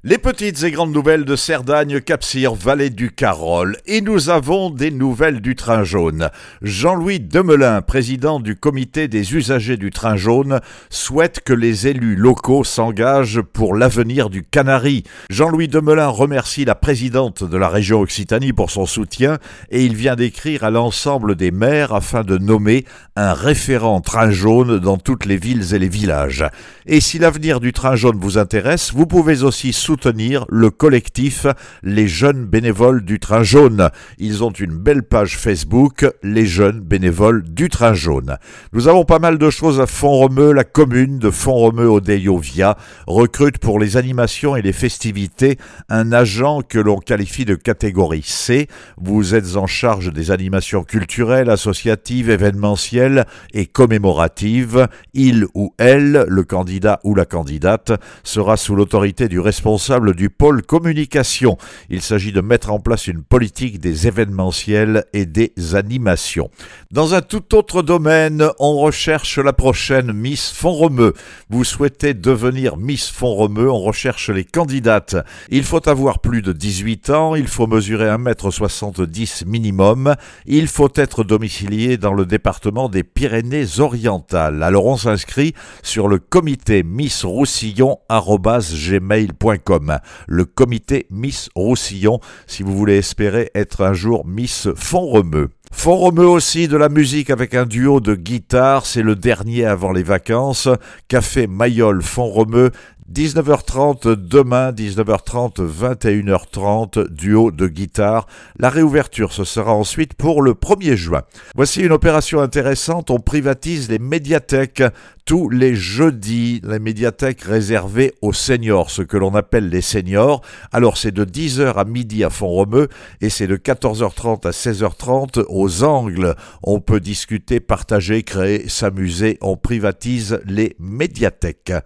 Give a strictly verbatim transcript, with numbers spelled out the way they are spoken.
Les petites et grandes nouvelles de Cerdagne, Cap-Cyr, Vallée du Carol. Et nous avons des nouvelles du train jaune. Jean-Louis Demelin, président du comité des usagers du train jaune, souhaite que les élus locaux s'engagent pour l'avenir du Canary. Jean-Louis Demelin remercie la présidente de la région Occitanie pour son soutien et il vient d'écrire à l'ensemble des maires afin de nommer un référent train jaune dans toutes les villes et les villages. Et si l'avenir du train jaune vous intéresse, vous pouvez aussi soutenir soutenir le collectif Les Jeunes Bénévoles du Train Jaune. Ils ont une belle page Facebook, Les Jeunes Bénévoles du Train Jaune. Nous avons pas mal de choses à Font-Romeu. La commune de Font-Romeu-Odeillo-Via recrute pour les animations et les festivités un agent que l'on qualifie de catégorie C. Vous êtes en charge des animations culturelles, associatives, événementielles et commémoratives. Il ou elle, le candidat ou la candidate, sera sous l'autorité du responsable du pôle communication. Il s'agit de mettre en place une politique des événementiels et des animations. Dans un tout autre domaine, on recherche la prochaine Miss Font-Romeu. Vous souhaitez devenir Miss Font-Romeu, on recherche les candidates. Il faut avoir plus de dix-huit ans, il faut mesurer un mètre soixante-dix minimum, il faut être domicilié dans le département des Pyrénées-Orientales. Alors on s'inscrit sur le comité miss roussillon arobase gmail point com. Le comité Miss Roussillon, si vous voulez espérer être un jour Miss Font-Romeu. Font-Romeu aussi de la musique avec un duo de guitare, c'est le dernier avant les vacances. Café Mayol Font-Romeu, dix-neuf heures trente demain, dix-neuf heures trente, vingt et une heures trente, duo de guitare. La réouverture, ce sera ensuite pour le premier juin. Voici une opération intéressante, on privatise les médiathèques. Tous les jeudis, les médiathèques réservées aux seniors, ce que l'on appelle les seniors. Alors c'est de dix heures à midi à Font-Romeu et c'est de quatorze heures trente à seize heures trente aux Angles. On peut discuter, partager, créer, s'amuser, on privatise les médiathèques.